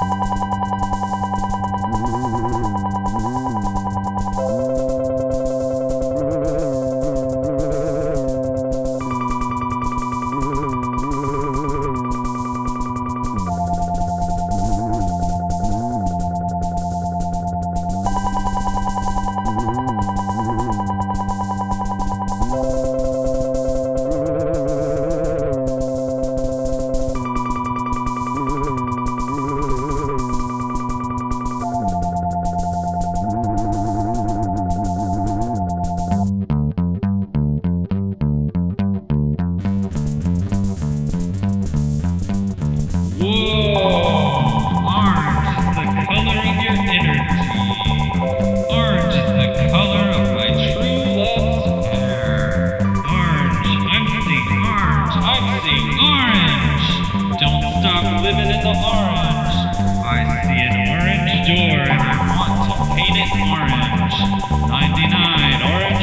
living in the orange. I see an orange door and I want to paint it orange. 99 orange